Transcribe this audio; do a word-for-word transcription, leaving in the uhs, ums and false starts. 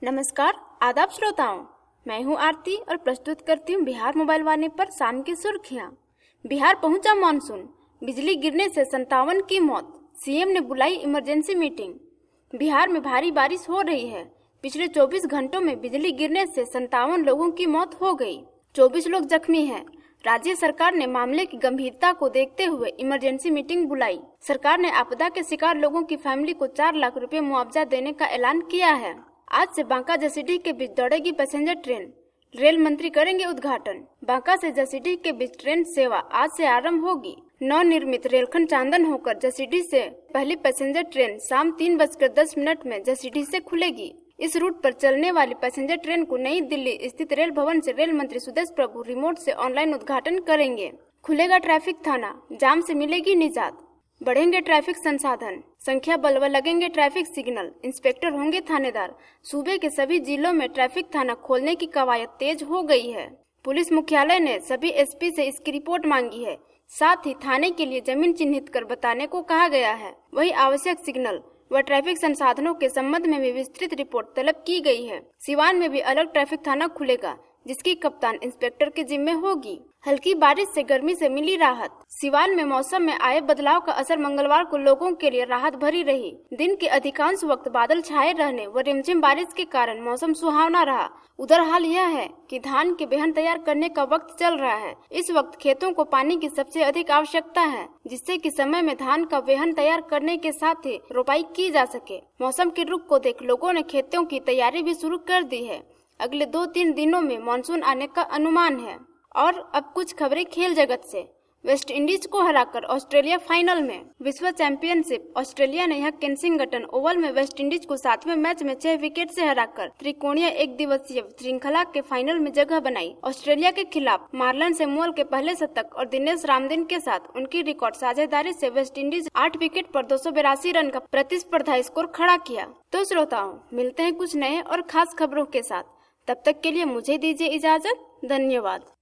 नमस्कार, आदाब श्रोताओं। मैं हूं आरती और प्रस्तुत करती हूं बिहार मोबाइल वाणी पर शाम की सुर्खियां। बिहार पहुंचा मानसून, बिजली गिरने से संतावन की मौत, सीएम ने बुलाई इमरजेंसी मीटिंग। बिहार में भारी बारिश हो रही है। पिछले चौबीस घंटों में बिजली गिरने से संतावन लोगों की मौत हो गई, चौबीस लोग जख्मी हैं। राज्य सरकार ने मामले की गंभीरता को देखते हुए इमरजेंसी मीटिंग बुलाई। सरकार ने आपदा के शिकार लोगों की फैमिली को चार लाख रुपए मुआवजा देने का ऐलान किया है। आज से बांका जसीडीह के बीच दौड़ेगी पैसेंजर ट्रेन, रेल मंत्री करेंगे उद्घाटन। बांका से जसीडीह के बीच ट्रेन सेवा आज से आरंभ होगी। नवनिर्मित रेलखंड चांदन होकर जसीडीह से पहली पैसेंजर ट्रेन शाम तीन बजकर दस मिनट में जसीडीह से खुलेगी। इस रूट पर चलने वाली पैसेंजर ट्रेन को नई दिल्ली स्थित रेल भवन से रेल मंत्री सुदेश प्रभु रिमोट से ऑनलाइन उद्घाटन करेंगे। खुलेगा ट्रैफिक थाना, जाम से मिलेगी निजात। बढ़ेंगे ट्रैफिक संसाधन, संख्या बल व लगेंगे ट्रैफिक सिग्नल, इंस्पेक्टर होंगे थानेदार। सूबे के सभी जिलों में ट्रैफिक थाना खोलने की कवायद तेज हो गई है। पुलिस मुख्यालय ने सभी एसपी से इसकी रिपोर्ट मांगी है। साथ ही थाने के लिए जमीन चिन्हित कर बताने को कहा गया है। वही आवश्यक सिग्नल व ट्रैफिक संसाधनों के संबंध में भी विस्तृत रिपोर्ट तलब की गई है। सिवान में भी अलग ट्रैफिक थाना खुलेगा, जिसकी कप्तान इंस्पेक्टर के जिम्मे होगी। हल्की बारिश से गर्मी से मिली राहत। सिवान में मौसम में आए बदलाव का असर मंगलवार को लोगों के लिए राहत भरी रही। दिन के अधिकांश वक्त बादल छाए रहने व रिमझिम बारिश के कारण मौसम सुहावना रहा। उधर हाल यह है कि धान के बेहन तैयार करने का वक्त चल रहा है। इस वक्त खेतों को पानी की सबसे अधिक आवश्यकता है, जिससे कि समय में धान का बेहन तैयार करने के साथ ही रोपाई की जा सके। मौसम के रुख को देख लोगों ने खेतों की तैयारी भी शुरू कर दी है। अगले दो तीन दिनों में मानसून आने का अनुमान है। और अब कुछ खबरें खेल जगत से। वेस्ट इंडीज को हराकर ऑस्ट्रेलिया फाइनल में। विश्व चैंपियनशिप ऑस्ट्रेलिया ने यहाँ केंसिंगटन ओवल में वेस्ट इंडीज को सातवें मैच में छह विकेट से हराकर त्रिकोणीय एक दिवसीय श्रृंखला के फाइनल में जगह बनाई। ऑस्ट्रेलिया के खिलाफ मार्लन सैमुअल के पहले शतक और दिनेश रामदिन के साथ उनकी रिकॉर्ड साझेदारी से वेस्ट इंडीज आठ विकेट पर दो सौ बिरासी रन का प्रतिस्पर्धा स्कोर खड़ा किया। तो श्रोताओं, मिलते हैं कुछ नए और खास खबरों के साथ। तब तक के लिए मुझे दीजिए इजाजत। धन्यवाद।